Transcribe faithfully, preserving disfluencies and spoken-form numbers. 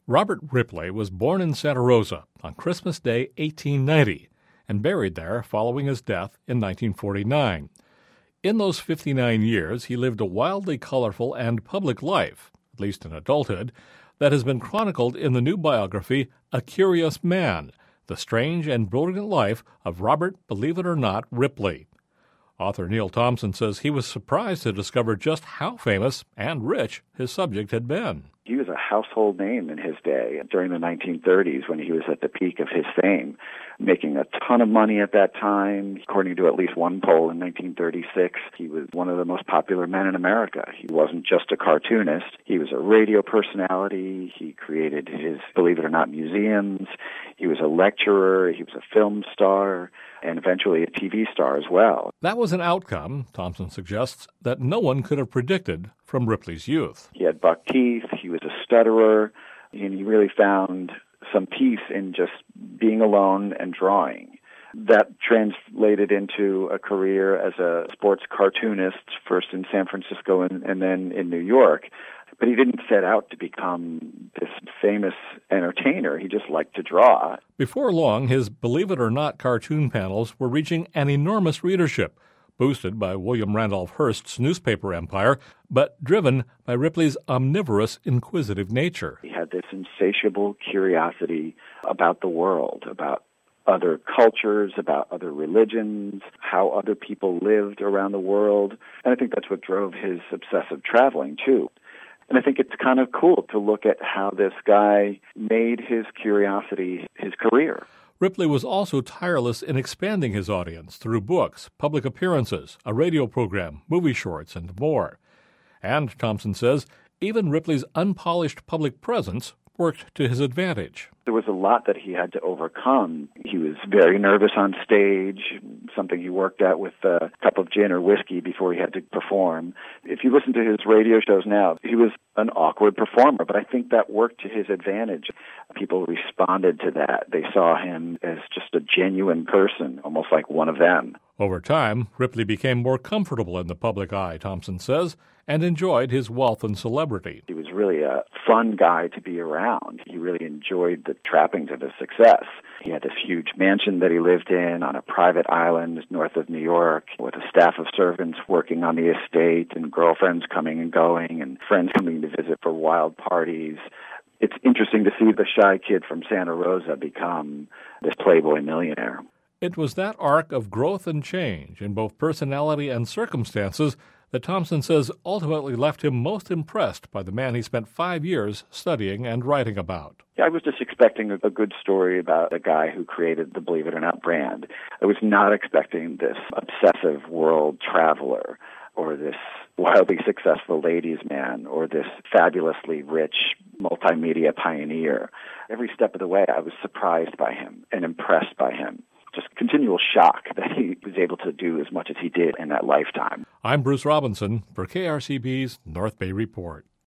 Robert Ripley was born in Santa Rosa on Christmas Day, eighteen ninety, and buried there following his death in nineteen forty-nine. In those fifty-nine years, he lived a wildly colorful and public life, at least in adulthood, that has been chronicled in the new biography, A Curious Man, The Strange and Brilliant Life of Robert, Believe It or Not, Ripley. Author Neil Thompson says he was surprised to discover just how famous and rich his subject had been. He was a household name in his day during the nineteen thirties when he was at the peak of his fame, making a ton of money at that time. According to at least one poll in nineteen thirty-six, he was one of the most popular men in America. He wasn't just a cartoonist. He was a radio personality. He created his Believe It or Not museums. He was a lecturer. He was a film star, and eventually a T V star as well. That was an outcome, Thompson suggests, that no one could have predicted from Ripley's youth. He had buck teeth, he was a stutterer, and he really found some peace in just being alone and drawing. That translated into a career as a sports cartoonist, first in San Francisco and, and then in New York. But he didn't set out to become this famous entertainer. He just liked to draw. Before long, his Believe It or Not cartoon panels were reaching an enormous readership, boosted by William Randolph Hearst's newspaper empire, but driven by Ripley's omnivorous, inquisitive nature. He had this insatiable curiosity about the world, about other cultures, about other religions, how other people lived around the world. And I think that's what drove his obsessive traveling, too. And I think it's kind of cool to look at how this guy made his curiosity his career. Ripley was also tireless in expanding his audience through books, public appearances, a radio program, movie shorts, and more. And, Thompson says, even Ripley's unpolished public presence worked to his advantage. There was a lot that he had to overcome. He was very nervous on stage, something he worked at with a cup of gin or whiskey before he had to perform. If you listen to his radio shows now, he was an awkward performer, but I think that worked to his advantage. People responded to that. They saw him as just a genuine person, almost like one of them. Over time, Ripley became more comfortable in the public eye, Thompson says, and enjoyed his wealth and celebrity. He was really a fun guy to be around. He really enjoyed the trappings of his success. He had this huge mansion that he lived in on a private island north of New York with a staff of servants working on the estate and girlfriends coming and going and friends coming to visit for wild parties. It's interesting to see the shy kid from Santa Rosa become this playboy millionaire. It was that arc of growth and change in both personality and circumstances that Thompson says ultimately left him most impressed by the man he spent five years studying and writing about. I was just expecting a good story about a guy who created the Believe It or Not brand. I was not expecting this obsessive world traveler or this wildly successful ladies' man or this fabulously rich multimedia pioneer. Every step of the way, I was surprised by him and impressed by him. Just continual shock that he was able to do as much as he did in that lifetime. I'm Bruce Robinson for K R C B's North Bay Report.